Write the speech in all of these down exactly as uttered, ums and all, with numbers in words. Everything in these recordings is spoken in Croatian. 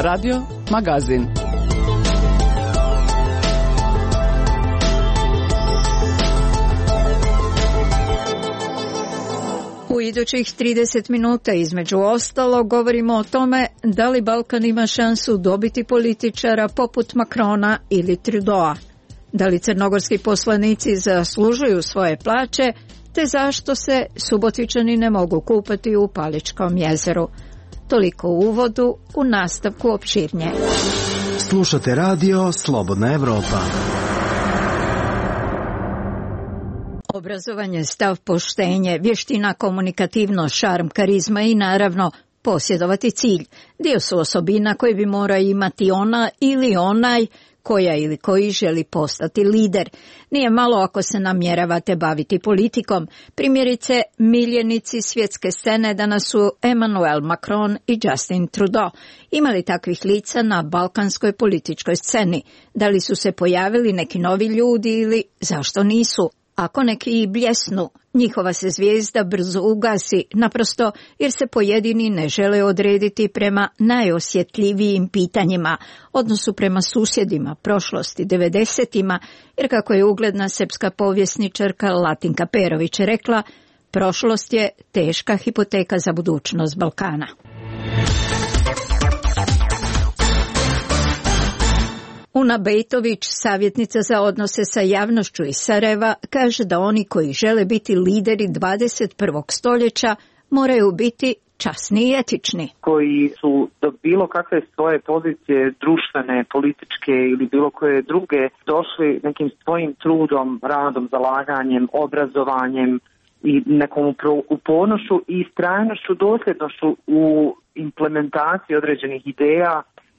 Radio Magazin. U idućih trideset minuta između ostalo govorimo o tome da li Balkan ima šansu dobiti političara poput Macrona ili Trudeau, da li crnogorski poslanici zaslužuju svoje plaće, te zašto se Subotičani ne mogu kupati u Paličkom jezeru. Toliko u uvodu, u nastavku opširnje. Slušate radio Slobodna Evropa. Obrazovanje, stav, poštenje, vještina, komunikativnost, šarm, karizma i naravno posjedovati cilj. Dio su osobina koje bi mora imati ona ili onaj koja ili koji želi postati lider. Nije malo ako se namjeravate baviti politikom. Primjerice, miljenici svjetske scene danas su Emmanuel Macron i Justin Trudeau. Ima li takvih lica na balkanskoj političkoj sceni? Da li su se pojavili neki novi ljudi ili zašto nisu? Ako neki i bljesnu, njihova se zvijezda brzo ugasi, naprosto jer se pojedini ne žele odrediti prema najosjetljivijim pitanjima, odnosu prema susjedima, prošlosti, devedesetima, jer kako je ugledna srpska povjesničarka Latinka Perović rekla, prošlost je teška hipoteka za budućnost Balkana. Una Bejtović, savjetnica za odnose sa javnošću iz Sarajeva, kaže da oni koji žele biti lideri dvadeset prvog stoljeća moraju biti časni i etični. Koji su do bilo kakve svoje pozicije društvene, političke ili bilo koje druge došli nekim svojim trudom, radom, zalaganjem, obrazovanjem i nekom upornošću i istrajnošću, dosljednošću u implementaciji određenih ideja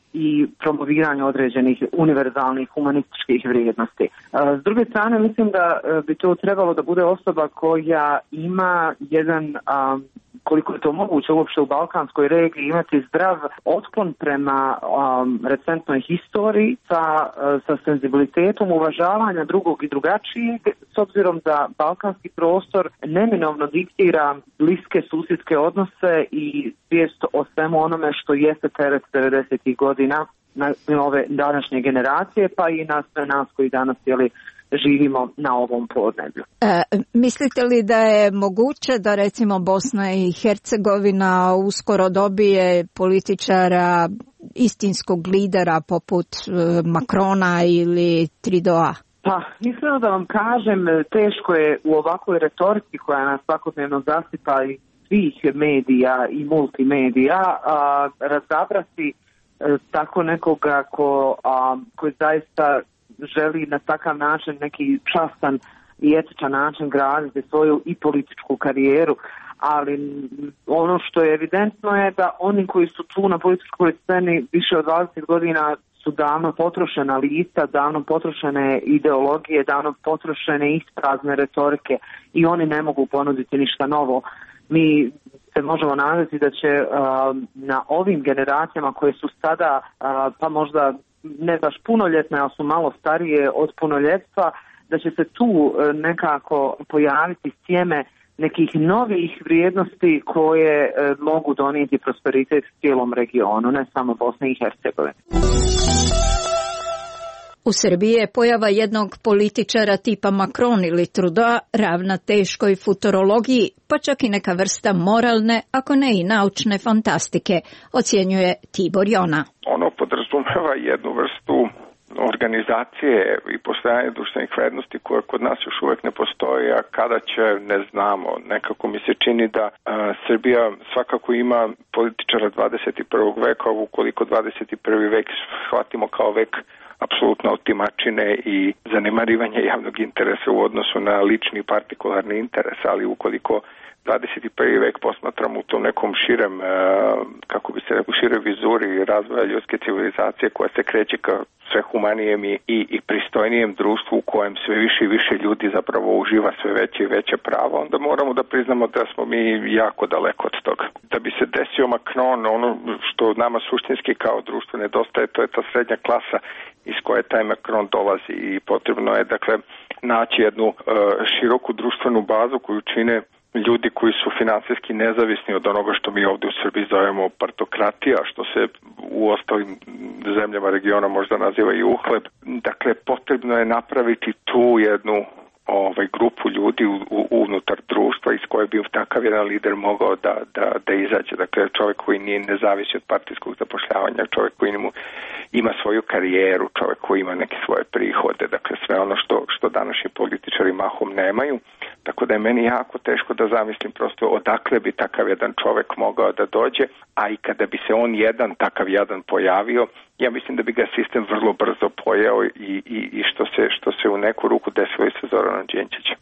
i promoviranju određenih univerzalnih humanističkih vrijednosti. S druge strane, mislim da bi to trebalo da bude osoba koja ima jedan, koliko je to moguće uopšte u balkanskoj regiji, imati zdrav otklon prema um, recentnoj historiji sa, sa senzibilitetom uvažavanja drugog i drugačijeg, s obzirom da balkanski prostor neminovno diktira bliske susjedske odnose i svijest o svemu onome što jeste teret devedesetih godina na ove današnje generacije, pa i na sve nas koji danas jeli, živimo na ovom podneblju. E, mislite li da je moguće da recimo Bosna i Hercegovina uskoro dobije političara, istinskog lidera poput e, Macrona ili Trudeau? Pa, iskreno da vam kažem, teško je u ovakvoj retorici koja nas svakodnevno zasipa i svih medija i multimedija a, razabrati a, tako nekoga ko, a, koji zaista želi na takav način, neki častan i etičan način graditi svoju i političku karijeru, ali ono što je evidentno je da oni koji su tu na političkoj sceni više od dvadeset godina su davno potrošena lica, davno potrošene ideologije, davno potrošene isprazne retorike i oni ne mogu ponuditi ništa novo. Mi se možemo nadati da će uh, na ovim generacijama koje su sada uh, pa možda ne baš punoljetne, ali su malo starije od punoljetstva, da će se tu nekako pojaviti sjeme nekih novih vrijednosti koje e, mogu donijeti prosperitet cijelom regionu, ne samo Bosne i Hercegovine. U Srbiji je pojava jednog političara tipa Macron ili Trudeau ravna teškoj futurologiji, pa čak i neka vrsta moralne, ako ne i naučne fantastike, ocjenjuje Tibor Jona. Ono podrazumeva jednu vrstu organizacije i postojanje društvenih vrednosti koje kod nas još uvijek ne postoji, a kada će, ne znamo. Nekako mi se čini da a, Srbija svakako ima političara dvadeset prvog veka, ukoliko dvadeset prvi vek shvatimo kao vek apsolutno otimačine i zanemarivanje javnog interesa u odnosu na lični i partikularni interes, ali ukoliko dvadeset prvi vek posmatramo u tom nekom širem, kako bi se rekao, široj vizuri razvoja ljudske civilizacije koja se kreće ka sve humanijem i, i, i pristojnijem društvu u kojem sve više i više ljudi zapravo uživa sve veće i veće prava, onda moramo da priznamo da smo mi jako daleko od toga. Da bi se desio Macron, ono što nama suštinski kao društvo nedostaje, to je ta srednja klasa iz koje taj Macron dolazi i potrebno je dakle naći jednu uh, široku društvenu bazu koju čine ljudi koji su finansijski nezavisni od onoga što mi ovdje u Srbiji zovemo partokratija, što se u ostalim zemljama regiona možda naziva i uhleb. Dakle, potrebno je napraviti tu jednu ovaj grupu ljudi u, u, unutar društva iz koje bi takav jedan lider mogao da, da, da izađe. Dakle, čovjek koji nije ne zavisi od partijskog zapošljavanja, čovjek koji mu ima svoju karijeru, čovjek koji ima neke svoje prihode, dakle sve ono što, što današnji političari mahom nemaju. Tako da je meni jako teško da zamislim prosto odakle bi takav jedan čovjek mogao da dođe, a i kada bi se on jedan takav jedan pojavio, ja mislim da bi ga sistem vrlo brzo pojeo i, i, i što, se, što se u neku ruku desilo i sa Zoranom Đinđićem.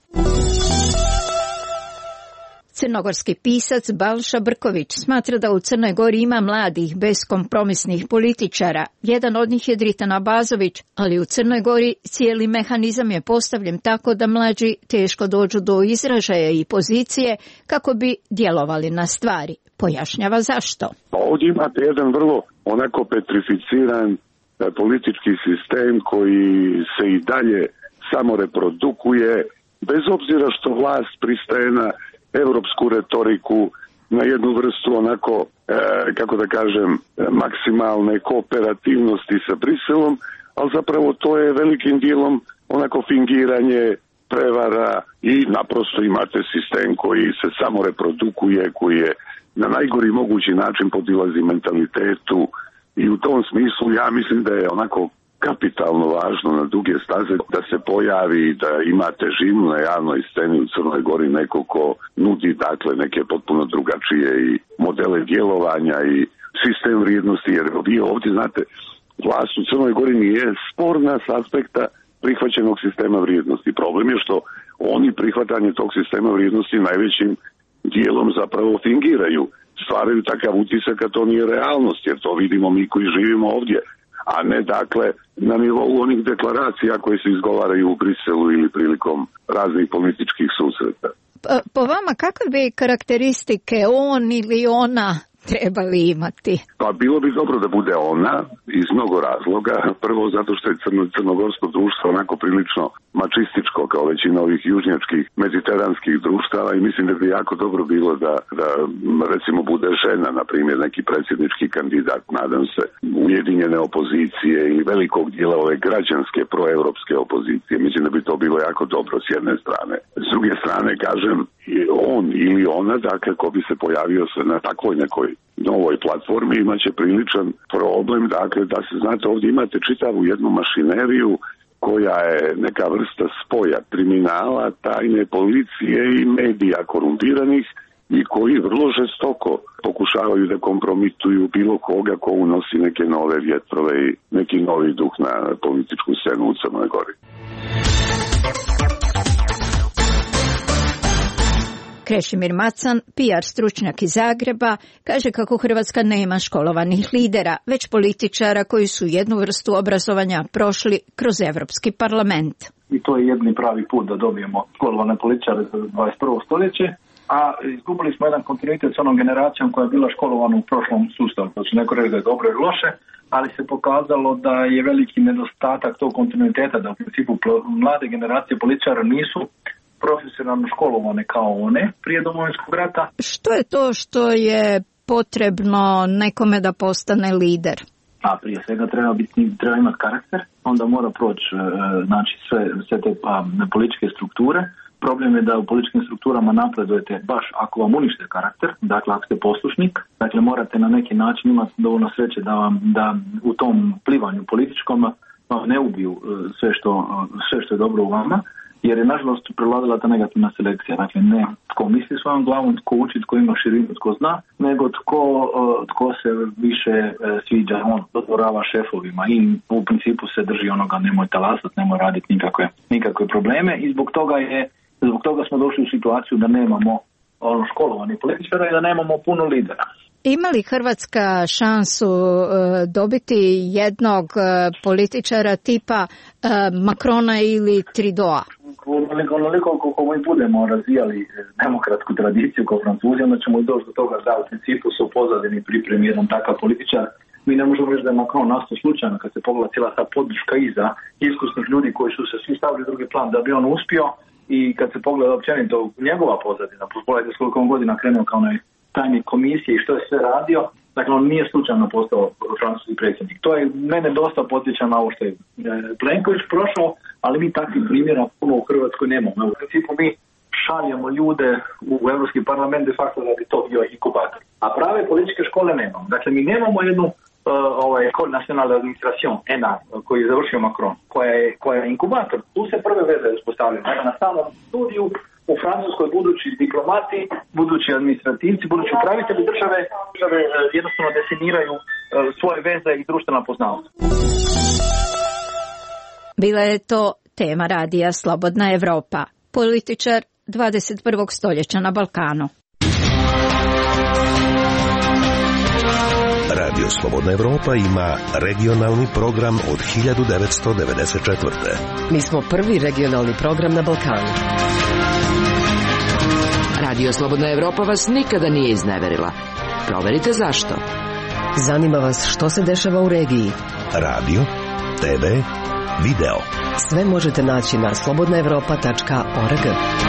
Crnogorski pisac Balša Brković smatra da u Crnoj Gori ima mladih, beskompromisnih političara. Jedan od njih je Dritan Abazović, ali u Crnoj Gori cijeli mehanizam je postavljen tako da mlađi teško dođu do izražaja i pozicije kako bi djelovali na stvari. Pojašnjava zašto. Ovdje imate jedan vrlo onako petrificiran politički sistem koji se i dalje samo reprodukuje, bez obzira što vlast pristaje na europsku retoriku, na jednu vrstu onako, e, kako da kažem, maksimalne kooperativnosti sa Briselom, ali zapravo to je velikim dijelom onako fingiranje, prevara i naprosto imate sistem koji se samo reprodukuje, koji je na najgori mogući način podilazi mentalitetu i u tom smislu ja mislim da je onako kapitalno važno na duge staze da se pojavi, da ima težinu na javnoj sceni u Crnoj Gori neko ko nudi dakle neke potpuno drugačije i modele djelovanja i sistem vrijednosti, jer vi ovdje znate vlast u Crnoj Gori nije sporna s aspekta prihvaćenog sistema vrijednosti. Problem je što oni prihvatanje tog sistema vrijednosti najvećim dijelom zapravo fingiraju, stvaraju takav utisak a to nije realnost, jer to vidimo mi koji živimo ovdje, a ne dakle na nivou onih deklaracija koje se izgovaraju u Briselu ili prilikom raznih političkih susreta. Po vama, kakve bi karakteristike on ili ona trebali imati? Pa bilo bi dobro da bude ona iz mnogo razloga. Prvo zato što je crno, crnogorsko društvo onako prilično mačističko kao većina ovih južnjačkih mediteranskih društava i mislim da bi jako dobro bilo da, da recimo bude žena, na primjer neki predsjednički kandidat, nadam se, ujedinjene opozicije i velikog dijela ove građanske proevropske opozicije. Mislim da bi to bilo jako dobro s jedne strane. S druge strane, kažem, on ili ona, dakle, ko bi se pojavio se na takvoj nekoj novoj platformi, imaće priličan problem, dakle, da se, znate, ovdje imate čitavu jednu mašineriju koja je neka vrsta spoja kriminala, tajne policije i medija korumpiranih i koji vrlo žestoko pokušavaju da kompromituju bilo koga ko unosi neke nove vjetrove i neki novi duh na političku scenu u Crnoj Gori. Krešimir Macan, P R stručnjak iz Zagreba, kaže kako Hrvatska nema školovanih lidera, već političara koji su jednu vrstu obrazovanja prošli kroz Evropski parlament. I to je jedni pravi put da dobijemo školovane političare za dvadeset prvo stoljeće, a izgubili smo jedan kontinuitet s onom generacijom koja je bila školovana u prošlom sustavu. To će neko reći da je dobro i loše, ali se pokazalo da je veliki nedostatak tog kontinuiteta, da u principu mlade generacije političara nisu profesionalno školovane kao one prije Domovinskog rata. Što je to što je potrebno nekome da postane lider? A prije svega treba biti, treba imati karakter, onda mora proći znači sve, sve te a, političke strukture. Problem je da u političkim strukturama napredujete baš ako vam unište karakter, dakle ako ste poslušnik, dakle morate na neki način imati dovoljno sreće da vam da u tom plivanju političkom vam ne ubiju sve što, sve što je dobro u vama. Jer je nažalost prevladala ta negativna selekcija. Dakle, ne tko misli svojom glavom, tko uči, tko ima širinu, tko zna, nego tko, tko se više sviđa, on dodvorava šefovima i u principu se drži onoga nemoj talasat, nemoj raditi nikakve, nikakve probleme i zbog toga je, zbog toga smo došli u situaciju da nemamo ono školovani političara i da nemamo puno lidera. Ima li Hrvatska šansu uh, dobiti jednog uh, političara tipa uh, Macrona ili Trudeau? Onoliko, onoliko koliko mi budemo razvijali demokratsku tradiciju kao Francuzi, onda ćemo i doći do toga da u principu su pozadini pripremi jedan takav političar. Mi ne možemo reći da je Macron nastao slučajno kad se pogleda cijela ta podrška iza iskusnih ljudi koji su se svi stavili u drugi plan da bi on uspio i kad se pogleda općenito njegova pozadina, pogledajte s koliko on godina krenuo kao onaj tajnik komisije i što je sve radio, dakle on nije slučajno postao francuski predsjednik. To je mene dosta podsjeća na ovo što je Plenković prošao, ali mi takvih primjera puno u Hrvatskoj nemamo. U principu mi šaljemo ljude u Europski parlament de facto da bi to bio inkubator. A prave političke škole nemamo. Dakle, mi nemamo jednu uh, ovaj, École nationale d'administration, E N A, koji je završio Macron, koja je, koja je inkubator. Tu se prve veze uspostavljaju. Dakle, na samom studiju u Francuskoj budući diplomati, budući administrativci, budući upravitelji države, države uh, jednostavno definiraju uh, svoje veze i društvena poznavanja. Bila je to tema radija Slobodna Evropa. Političar dvadeset prvog stoljeća na Balkanu. Radio Slobodna Evropa ima regionalni program od hiljadu devetsto devedeset četvrte. Mi smo prvi regionalni program na Balkanu. Radio Slobodna Evropa vas nikada nije izneverila. Proverite zašto. Zanima vas što se dešava u regiji. Radio, te ve, video. Sve možete naći na slobodna evropa tačka org.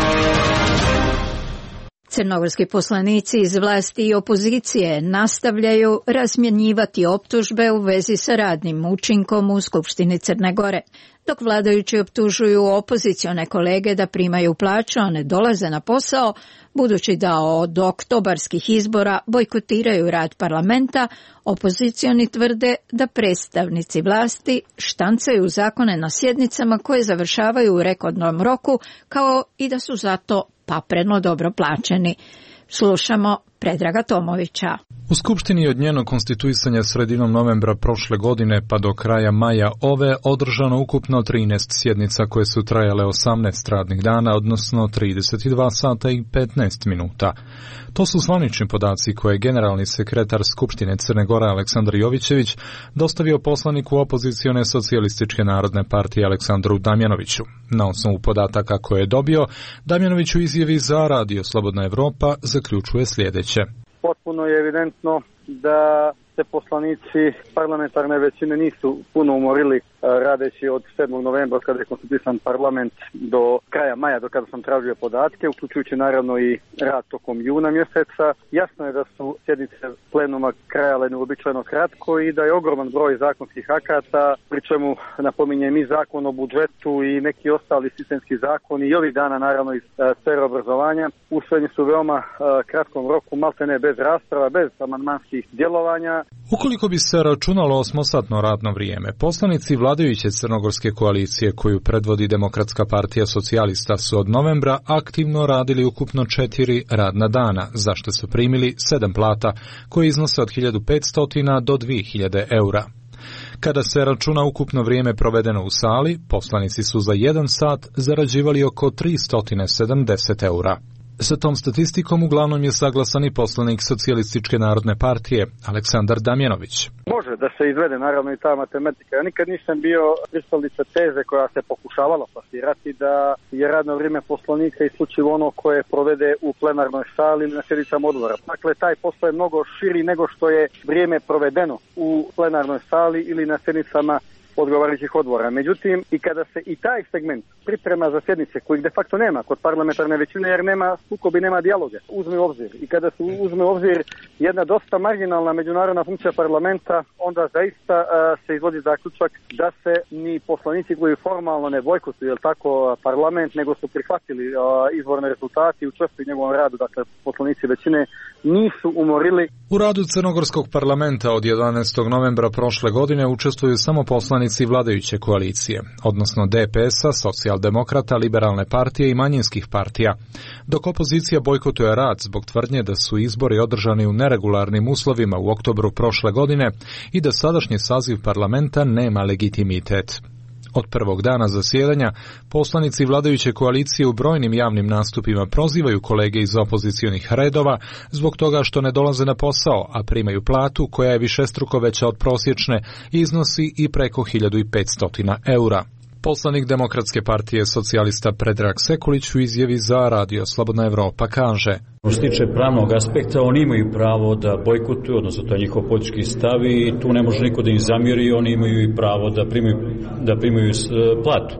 Crnogorski poslanici iz vlasti i opozicije nastavljaju razmjenjivati optužbe u vezi sa radnim učinkom u Skupštini Crne Gore. Dok vladajući optužuju opozicione kolege da primaju plaću, a ne dolaze na posao, budući da od oktobarskih izbora bojkotiraju rad parlamenta, opozicioni tvrde da predstavnici vlasti štancaju zakone na sjednicama koje završavaju u rekordnom roku, kao i da su zato papreno dobro plaćeni. Slušamo Predraga Tomovića. U Skupštini od njenog konstituisanja sredinom novembra prošle godine pa do kraja maja ove održano ukupno trinaest sjednica koje su trajale osamnaest radnih dana, odnosno trideset dva sata i petnaest minuta. To su zvanični podaci koje je generalni sekretar Skupštine Crne Gore Aleksandar Jovićević dostavio poslaniku opozicione socijalističke narodne partije Aleksandru Damjanoviću. Na osnovu podataka koje je dobio, Damjanović u izjavi za Radio Slobodna Evropa zaključuje sljedeće. Potpuno je evidentno da se poslanici parlamentarne većine nisu puno umorili radeći od sedmog novembra kada je konstituisan parlament do kraja maja, do kada sam tražio podatke, uključujući naravno i rad tokom juna mjeseca. Jasno je da su sjednice plenuma trajale neuobičajeno kratko i da je ogroman broj zakonskih akata, pri čemu napominjem i zakon o budžetu i neki ostali sistemski zakoni i ovih dana naravno iz sfere obrazovanja usvojeni su u veoma kratkom roku, maltene bez rasprava, bez amandmanskih djelovanja. Ukoliko bi se računalo osmosatno radno vrijeme, poslanici vladajuće crnogorske koalicije koju predvodi Demokratska partija socijalista su od novembra aktivno radili ukupno četiri radna dana, za što su primili sedam plata koje iznose od hiljadu petsto do dvije hiljade eura. Kada se računa ukupno vrijeme provedeno u sali, poslanici su za jedan sat zarađivali oko tristo sedamdeset eura. Sa tom statistikom uglavnom je saglasan i poslanik Socijalističke narodne partije Aleksandar Damjanović. Može da se izvede naravno i ta matematika. Ja nikad nisam bio pristalica teze koja se pokušavala plasirati da je radno vrijeme poslanika isključivo ono koje provede u plenarnoj sali ili na sjednicama odbora. Dakle, taj posao je mnogo širi nego što je vrijeme provedeno u plenarnoj sali ili na sjednicama odgovarajućih odbora. Međutim, i kada se i taj segment priprema za sjednice kojih de facto nema kod parlamentarne većine jer nema sukobi, nema dijaloga, uzme u obzir. I kada se uzme u obzir jedna dosta marginalna međunarodna funkcija parlamenta, onda zaista uh, se izvodi zaključak da se ni poslanici koji formalno ne bojkotuju, jel tako, parlament, nego su prihvatili uh, izborne rezultate i učestvuju u njegovom radu, dakle poslanici većine nisu umorili. U radu Crnogorskog parlamenta od jedanaestog novembra prošle godine učestvuju samo poslanici vladajuće koalicije, odnosno D P S-a, Socijaldemokrata, Liberalne partije i manjinskih partija, dok opozicija bojkotuje rad zbog tvrdnje da su izbori održani u neregularnim uslovima u oktobru prošle godine i da sadašnji saziv parlamenta nema legitimitet. Od prvog dana zasjedanja, poslanici vladajuće koalicije u brojnim javnim nastupima prozivaju kolege iz opozicionih redova zbog toga što ne dolaze na posao, a primaju platu koja je višestruko veća od prosječne i iznosi i preko hiljadu petsto eura. Poslanik Demokratske partije socijalista Predrag Sekulić u izjavi za Radio Slobodna Evropa kaže: Što se tiče pravnog aspekta, oni imaju pravo da bojkotuju, odnosno to je njihov politički stav i tu ne može niko da im zamjeri, oni imaju i pravo da primaju, da primaju platu.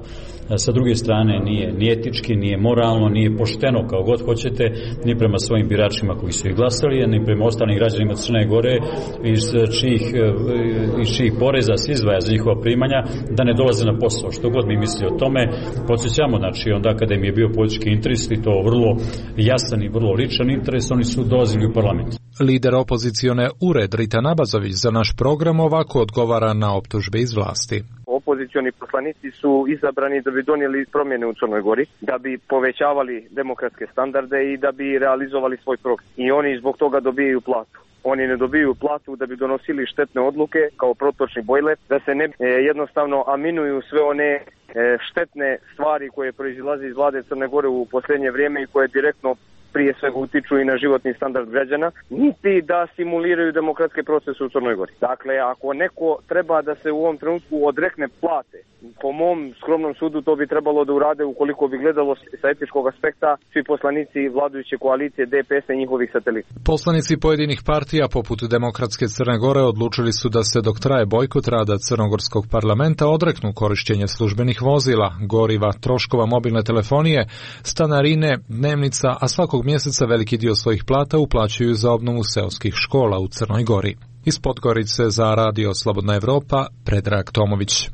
sa druge strane nije ni etički, nije moralno, nije pošteno, kao god hoćete, ni prema svojim biračima koji su ih glasali, ni prema ostalim građanima Crne Gore iz čijih, iz čijih poreza se izdvaja za njihova primanja, da ne dolaze na posao. Što god mi misli o tome, podsjećamo, znači onda kada im je bio politički interes i to vrlo jasan i vrlo ličan interes, oni su dolazili u parlament. Lider opozicione Ured Rita Nabazović za naš program ovako odgovara na optužbe iz vlasti. Opozicioni poslanici su izabrani da bi donijeli promjene u Crnoj Gori, da bi povećavali demokratske standarde i da bi realizovali svoj program. I oni zbog toga dobijaju platu. Oni ne dobiju platu da bi donosili štetne odluke kao protočni bojler, da se ne e, jednostavno aminuju sve one e, štetne stvari koje proizilaze iz vlade Crne Gore u posljednje vrijeme i koje direktno prije svega utiču i na životni standard građana, niti da simuliraju demokratske procese u Crnoj Gori. Dakle, ako neko treba da se u ovom trenutku odrekne plate, po mom skromnom sudu to bi trebalo da urade ukoliko bi gledalo sa etičkog aspekta svi poslanici vladajuće koalicije D P S i njihovih satelita. Poslanici pojedinih partija poput Demokratske Crne Gore odlučili su da se dok traje bojkot rada Crnogorskog parlamenta odreknu korištenja službenih vozila, goriva, troškova mobilne telefonije, stanarine, dnevnica, a svakog mjeseca veliki dio svojih plata uplaćuju za obnovu seoskih škola u Crnoj Gori. Iz Podgorice za Radio Slobodna Evropa, Predrag Tomović.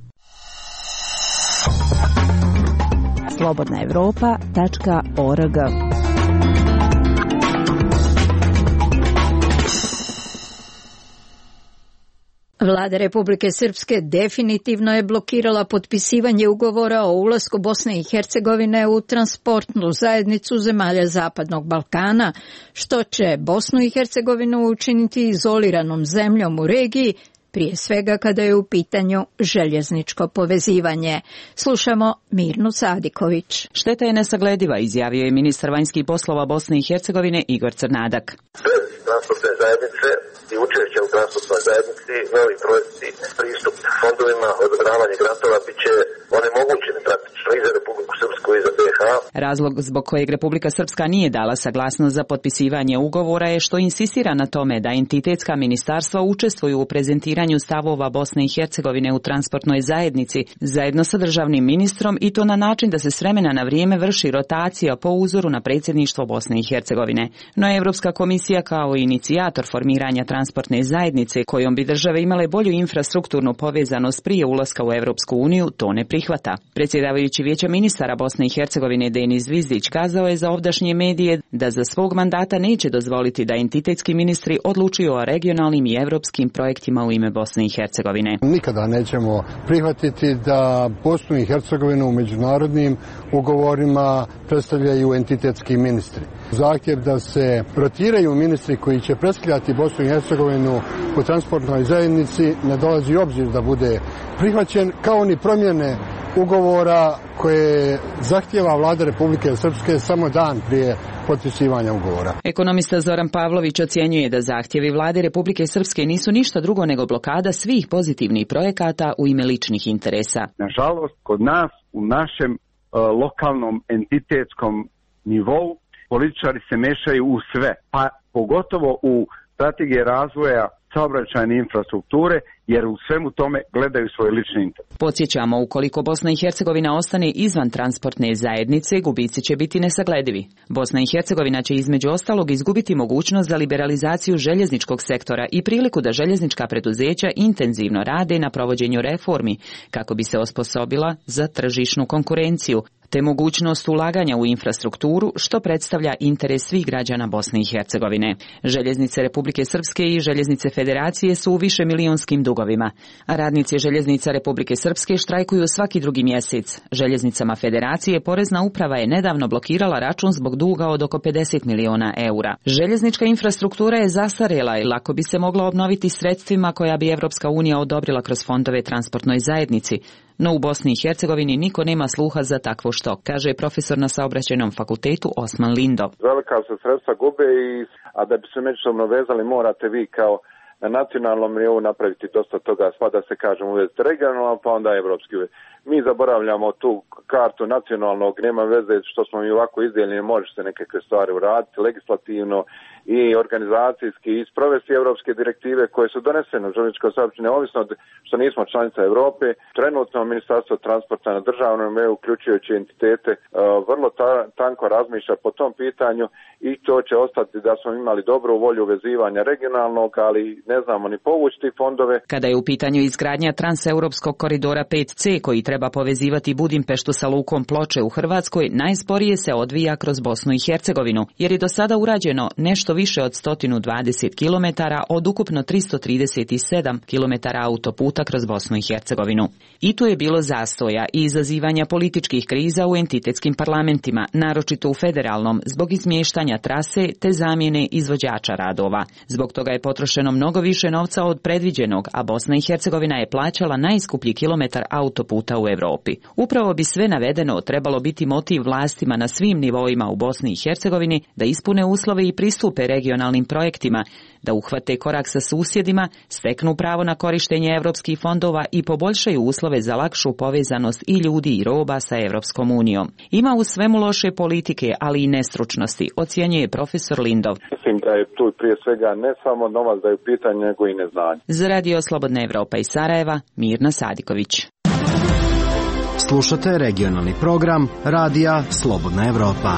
slobodna evropa tačka org. Vlada Republike Srpske definitivno je blokirala potpisivanje ugovora o ulasku Bosne i Hercegovine u transportnu zajednicu zemalja Zapadnog Balkana, što će Bosnu i Hercegovinu učiniti izoliranom zemljom u regiji, prije svega kada je u pitanju željezničko povezivanje. Slušamo Mirnu Sadiković. Šteta je nesaglediva, izjavio je ministar vanjskih poslova Bosne i Hercegovine Igor Crnadak. Bez transportne zajednice i učešća u transportnoj zajednici, novi projekti, pristup fondovima, odobravanje grantova bit će onemogućeni praktično i za Republiku Srpsku i za B iH. Razlog zbog kojeg Republika Srpska nije dala saglasnost za potpisivanje ugovora je što insistira na tome da entitetska ministarstva učestvuju u prezentiranju stavova Bosne i Hercegovine u transportnoj zajednici zajedno sa državnim ministrom i to na način da se s vremena na vrijeme vrši rotacija po uzoru na predsjedništvo Bosne i Hercegovine. No Europska komisija kao inicijator formiranja transportne zajednice kojom bi države imale bolju infrastrukturnu povezanost prije ulaska u Europsku uniju to ne prihvata. Predsjedavajući Vijeća ministara Bosne i Hercegovine Denis Zvizdić kazao je za ovdašnje medije da za svog mandata neće dozvoliti da entitetski ministri odlučuju o regionalnim i europskim projektima u ime Bosne i Hercegovine. Nikada nećemo prihvatiti da Bosnu i Hercegovinu u međunarodnim ugovorima predstavljaju entitetski ministri. Zahtjev da se rotiraju ministri koji će predstavljati Bosnu i Hercegovinu u transportnoj zajednici ne dolazi u obzir da bude prihvaćen, kao ni promjene ugovora koje zahtjeva vlada Republike Srpske samo dan prije potpisivanja ugovora. Ekonomista Zoran Pavlović ocjenjuje da zahtjevi vlade Republike Srpske nisu ništa drugo nego blokada svih pozitivnih projekata u ime ličnih interesa. Nažalost, kod nas u našem uh, lokalnom entitetskom nivou političari se mešaju u sve, pa pogotovo u strategije razvoja saobraćajne infrastrukture, jer u svemu tome gledaju svoj lični interes. Podsjećamo, ukoliko Bosna i Hercegovina ostane izvan transportne zajednice, gubici će biti nesagledivi. Bosna i Hercegovina će između ostalog izgubiti mogućnost za liberalizaciju željezničkog sektora i priliku da željeznička preduzeća intenzivno rade na provođenju reformi, kako bi se osposobila za tržišnu konkurenciju, te mogućnost ulaganja u infrastrukturu, što predstavlja interes svih građana Bosne i Hercegovine. Željeznice Republike Srpske i Željeznice Federacije su u više milionskim dugovima, a radnici Željeznica Republike Srpske štrajkuju svaki drugi mjesec. Željeznicama Federacije Porezna uprava je nedavno blokirala račun zbog duga od oko pedeset miliona eura. Željeznička infrastruktura je zastarjela i lako bi se mogla obnoviti sredstvima koja bi Evropska unija odobrila kroz fondove transportnoj zajednici. No u Bosni i Hercegovini niko nema sluha za takvo što, kaže profesor na saobraćajnom fakultetu Osman Lindo. Velika se sredstva gube, i, a da bi se međusobno vezali morate vi kao na nacionalnom nivou napraviti dosta toga, pa da se kažem uvesti regionalno, pa onda evropski uvesti. mi zaboravljamo tu kartu nacionalnog, nema veze što smo mi ovako izdijeljeni, može se neke stvari uraditi legislativno i organizacijski i sprovesti europske direktive koje su donesene u željezničkom saobraćaju, neovisno što nismo članica Europe. Trenutno Ministarstvo transporta na državnom nivou, uključujući entitete, vrlo ta, tanko razmišlja po tom pitanju i to će ostati da smo imali dobru volju vezivanja regionalnog, ali ne znamo ni povući ti fondove. Kada je u pitanju izgradnja transeuropskog koridora pet ce koji treba povezivati Budimpeštu sa lukom Ploče u Hrvatskoj, najsporije se odvija kroz Bosnu i Hercegovinu, jer je do sada urađeno nešto više od sto dvadeset kilometara od ukupno tristo trideset sedam kilometara autoputa kroz Bosnu i Hercegovinu. I tu je bilo zastoja i izazivanja političkih kriza u entitetskim parlamentima, naročito u federalnom, zbog izmještanja trase te zamjene izvođača radova. Zbog toga je potrošeno mnogo više novca od predviđenog, a Bosna i Hercegovina je plaćala najskuplji kilometar autoputa u Europi. Upravo bi sve navedeno trebalo biti motiv vlastima na svim nivoima u Bosni i Hercegovini da ispune uslove i pristupe regionalnim projektima, da uhvate korak sa susjedima, steknu pravo na korištenje europskih fondova i poboljšaju uslove za lakšu povezanost i ljudi i roba sa Europskom unijom. Ima u svemu loše politike, ali i nestručnosti, ocjenjuje profesor Lindov. Mislim da je tu prije svega ne samo novac da je u pitanju, nego i neznanje. Za Radio Slobodna Evropa iz Sarajeva, Mirna Sadiković. Slušate regionalni program Radija Slobodna Evropa.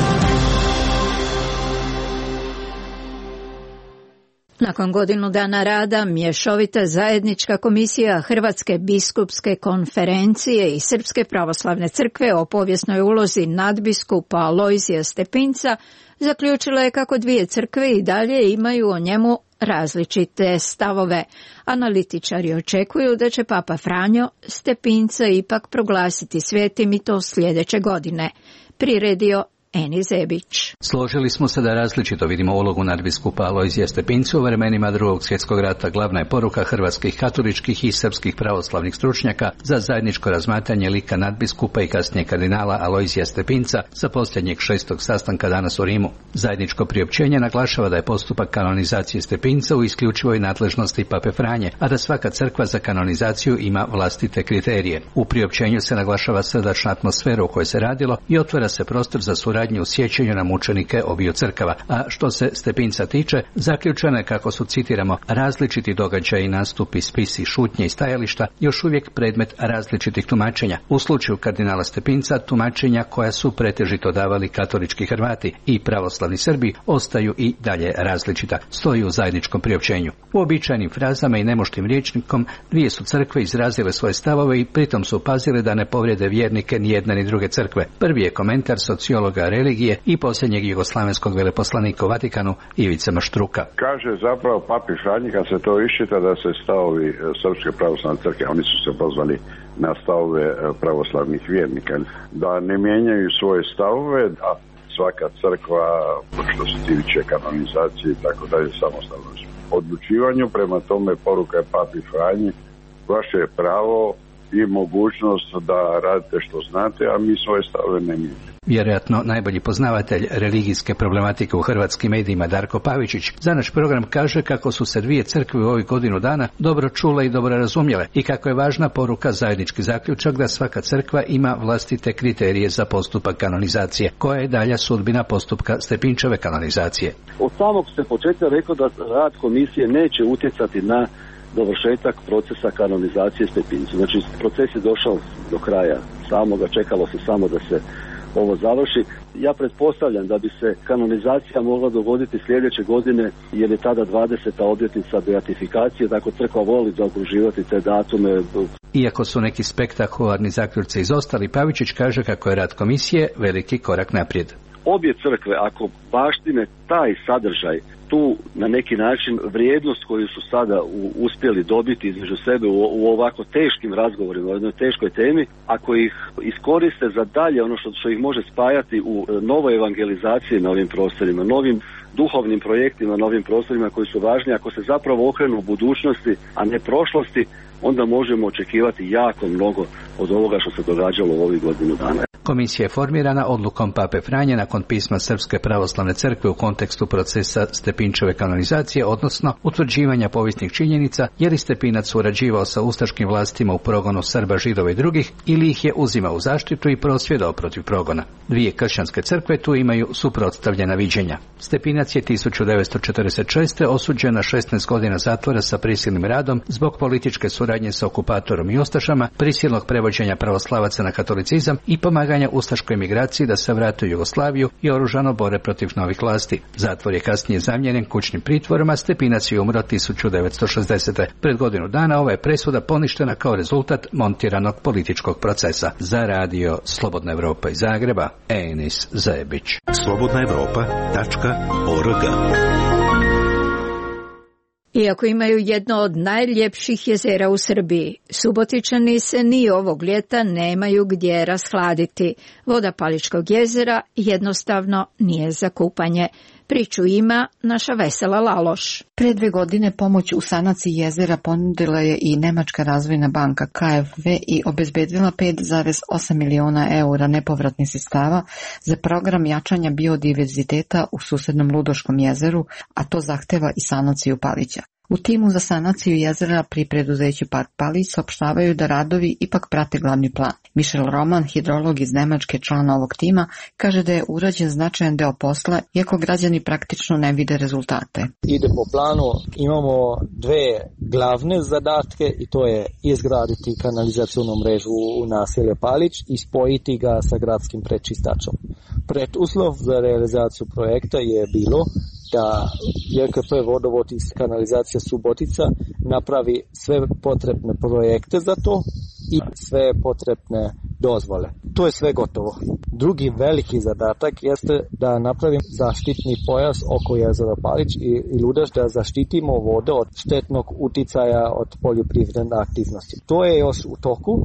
Nakon godinu dana rada, mješovita zajednička komisija Hrvatske biskupske konferencije i Srpske pravoslavne crkve o povijesnoj ulozi nadbiskupa Alojzija Stepinca zaključila je kako dvije crkve i dalje imaju o njemu različite stavove. Analitičari očekuju da će Papa Franjo Stepinca ipak proglasiti svetim i to sljedeće godine. Priredio Eni Zebić. Složili smo se da različito vidimo ulogu nadbiskupa Alojzija Stepinca u vremenima Drugog svjetskog rata. Glavna je poruka hrvatskih katoličkih i srpskih pravoslavnih stručnjaka za zajedničko razmatranje lika nadbiskupa i kasnije kardinala Alojzija Stepinca sa posljednjeg šestog sastanka danas u Rimu. Zajedničko priopćenje naglašava da je postupak kanonizacije Stepinca u isključivoj nadležnosti Pape Franje, a da svaka crkva za kanonizaciju ima vlastite kriterije. U priopćenju se naglašava srdačna atmosfera u kojoj se radilo i otvara se prostor za suradnju u sjećanju na mučenike obiju crkava, a što se Stepinca tiče, zaključeno je kako su, citiramo, različiti događaji, nastupi, spisi, šutnje i stajališta još uvijek predmet različitih tumačenja. U slučaju kardinala Stepinca, tumačenja koja su pretežito davali katolički Hrvati i pravoslavni Srbi ostaju i dalje različita, stoji u zajedničkom priopćenju. U običajnim frazama i nemoštim rječnikom dvije su crkve izrazile svoje stavove i pritom su pazile da ne povrijede vjernike ni jedne ni druge crkve. Prvi je komentar sociologa religije i posljednjeg jugoslavenskog veleposlanika u Vatikanu Ivice Maštruka. Kaže zapravo Papi Franji kad se to iščita da se stavovi Srpske pravoslavne crkve, oni su se pozvali na stavove pravoslavnih vjernika, da ne mijenjaju svoje stavove, a svaka crkva, što se tiče kanonizacije i tako dalje, samostalno odlučivanju. Prema tome poruka je Papi Franji, vaše je pravo i mogućnost da radite što znate, a mi svoje stavove ne mijenjamo. Vjerojatno najbolji poznavatelj religijske problematike u hrvatskim medijima Darko Pavičić za naš program kaže kako su se dvije crkve u ovih godinu dana dobro čule i dobro razumjele i kako je važna poruka zajednički zaključak da svaka crkva ima vlastite kriterije za postupak kanonizacije, koja je dalja sudbina postupka Stepinčeve kanonizacije. Od samog se početka rekao da rad komisije neće utjecati na dovršetak procesa kanonizacije Stepinca. Znači, proces je došao do kraja samoga, čekalo se samo da se ovo završi. Ja pretpostavljam da bi se kanonizacija mogla dogoditi sljedeće godine, jer je tada dvadeseta obljetnica beatifikacije, tako crkva voli zaokruživati te datume. Iako su neki spektakularni zaključci izostali, Pavičić kaže kako je rad komisije veliki korak naprijed. Obje crkve, ako baštine taj sadržaj, tu na neki način vrijednost koju su sada u, uspjeli dobiti između sebe u, u ovako teškim razgovorima, u jednoj teškoj temi, ako ih iskoriste za dalje ono što, što ih može spajati u novoj evangelizaciji na ovim prostorima, novim duhovnim projektima, novim prostorima koji su važni, ako se zapravo okrenu u budućnosti, a ne prošlosti, onda možemo očekivati jako mnogo od ovoga što se događalo u ovih godinu dana. Komisija je formirana odlukom Pape Franje nakon pisma Srpske pravoslavne crkve u kontekstu procesa Stepinčeve kanonizacije, odnosno utvrđivanja povijesnih činjenica, je li Stepinac surađivao sa ustaškim vlastima u progonu Srba, Židova i drugih, ili ih je uzimao u zaštitu i prosvjedao protiv progona. Dvije kršćanske crkve tu imaju suprotstavljena viđenja. Stepinac je tisuću devetsto četrdeset šeste. osuđen na šesnaest godina zatvora sa prisilnim radom zbog političke suradnje sa okupatorom i ustašama, prisilnog prevođenja pravoslavaca na katolicizam i pomaganja ustaškoj emigraciji da se vrate u Jugoslaviju i oružano bore protiv novih vlasti. Zatvor je kasnije zamijenjen kućnim pritvorom, a Stepinac je umro tisuću devetsto šezdesete. Pred godinu dana ova je presuda poništena kao rezultat montiranog političkog procesa. Za radio Slobodna Evropa iz Zagreba, Enis Zajebić. slobodna evropa tačka org. Iako imaju jedno od najljepših jezera u Srbiji, Subotičani se ni ovog ljeta nemaju gdje rashladiti. Voda Paličkog jezera jednostavno nije za kupanje. Priču ima naša Vesela Laloš. Pre dve godine pomoć u sanaciji jezera ponudila je i Nemačka razvojna banka K F W i obezbedila pet zarez osam miliona eura nepovratnih sredstava za program jačanja biodiverziteta u susednom Ludoškom jezeru, a to zahteva i sanaciju Palića. U timu za sanaciju jezera pri preduzeću Park Palić saopštavaju da radovi ipak prate glavni plan. Michel Roman, hidrolog iz Nemačke, član ovog tima, kaže da je urađen značajan deo posla, iako građani praktično ne vide rezultate. Ide po planu, imamo dve glavne zadatke i to je izgraditi kanalizacionu mrežu u naselje Palić i spojiti ga sa gradskim prečistačom. Preduslov za realizaciju projekta je bilo da J K P vodovod iz kanalizacija Subotica napravi sve potrebne projekte za to i sve potrebne dozvole. To je sve gotovo. Drugi veliki zadatak jeste da napravim zaštitni pojas oko jezera Palić i, i Ludaš, da zaštitimo vode od štetnog uticaja od poljoprivredne aktivnosti. To je još u toku.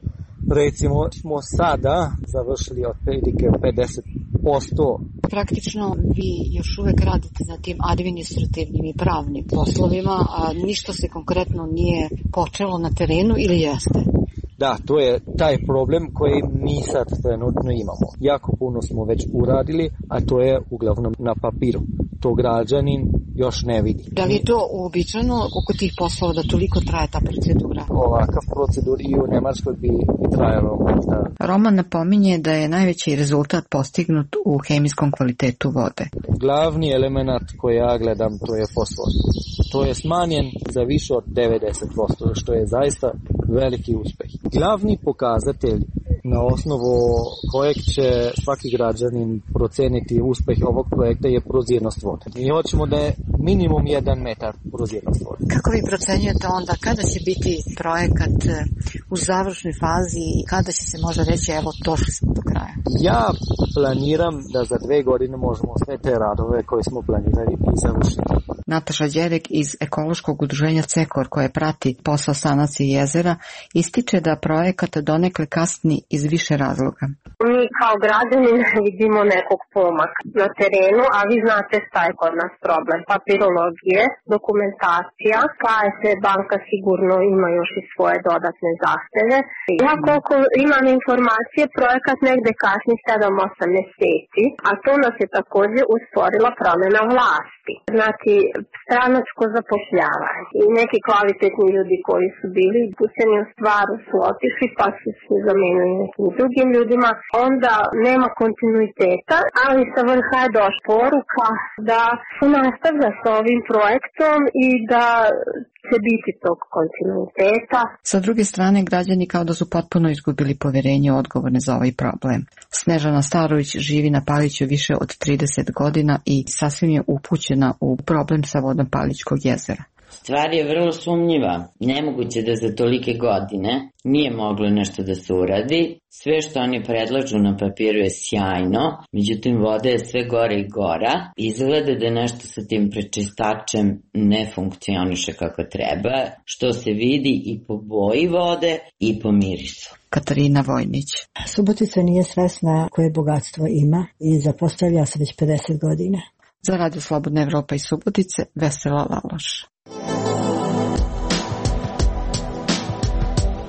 Recimo smo sada završili otprilike pedeset posto. Praktično vi još uvek radite na tim administrativnim i pravnim poslovima, a ništa se konkretno nije počelo na terenu ili jeste? Da, to je taj problem koji mi sad trenutno imamo. Jako puno smo već uradili, a to je uglavnom na papiru. To građanin još ne vidi. Da li je to uobičajeno oko tih poslova da toliko traje ta procedura? Ovakav procedur i u Nemačkoj bi trajalo možda. Roman napominje da je najveći rezultat postignut u hemijskom kvalitetu vode. Glavni element koji ja gledam to je fosfor. To je smanjen za više od devedeset posto, što je zaista veliki uspeh. Glavni pokazatelj na osnovu kojeg će svaki građanin proceniti uspeh ovog projekta je prozirnost vode. Mi hoćemo da je minimum jedan metar prozirnost vode. Kako vi procenjujete onda kada će biti projekat u završnoj fazi i kada će se možda reći evo došli smo do kraja? Ja planiram da za dve godine možemo sve te radove koje smo planirali i završiti. Nataša Đerek iz ekološkog udruženja Cekor koje prati posao sanacije jezera ističe da projekat donekle kasni iz više razloga. Mi kao građani vidimo nekog pomaka na terenu, a vi znate šta je kod nas problem. Papirologije, dokumentacija, K F W banka sigurno ima još i svoje dodatne zahteve. Ja koliko imam informacije, projekat negde kasni sedam osam meseci, a to nas je također usporila promjena vlasti. Znači, stranačko zapošljavanje. I neki kvalitetni ljudi koji su bili pušteni u stvaru su otišli pa su se zamenili nekim drugim ljudima. Onda nema kontinuiteta, ali sa vrha je došla poruka da se nastavlja sa ovim projektom i da će biti tog kontinuiteta. Sa druge strane, građani kao da su potpuno izgubili poverenje odgovorne za ovaj problem. Snežana Starović živi na Paliću više od trideset godina i sasvim je upućena u problem sa vodom Palićkog jezera. Stvar je vrlo sumnjiva. Nemoguće da za tolike godine nije moglo nešto da se uradi. Sve što oni predlažu na papiru je sjajno, međutim voda je sve gore i gora. Izgleda da nešto sa tim prečistačem ne funkcioniše kako treba, što se vidi i po boji vode i po mirisu. Katarina Vojnić. Subotica nije svesna koje bogatstvo ima i zapostavlja se već pedeset godina. Za Radio Slobodna Evropa iz Subotice, Vesela Laloš.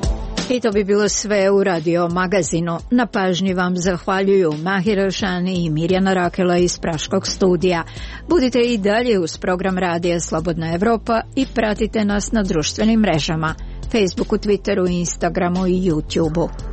I to bi bilo sve u Radio magazinu. Na pažnji vam zahvaljuju Mahira Šani i Mirjana Rakela iz Praškog studija. Budite i dalje uz program Radija Slobodna Evropa i pratite nas na društvenim mrežama, Facebooku, Twitteru, Instagramu i YouTubeu.